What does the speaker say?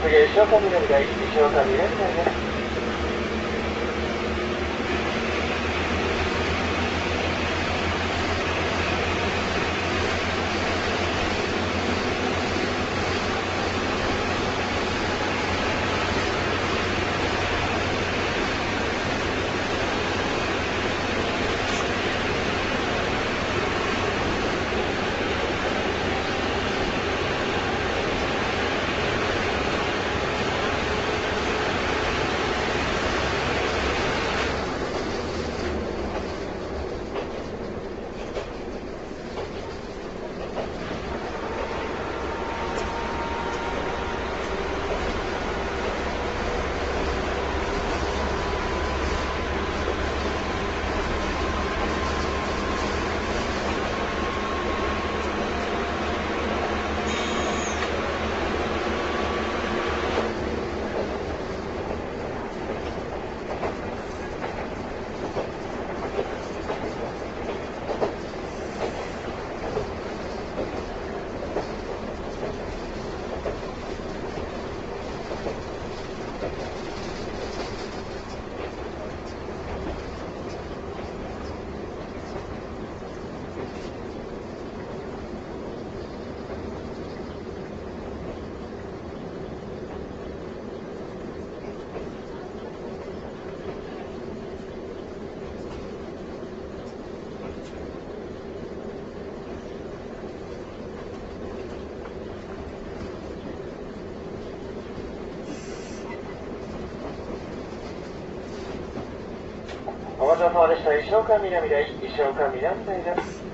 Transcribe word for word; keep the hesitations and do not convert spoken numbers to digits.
次、石岡南台、石岡南台です。お待ちどおさまでした。石岡南台、石岡南台です。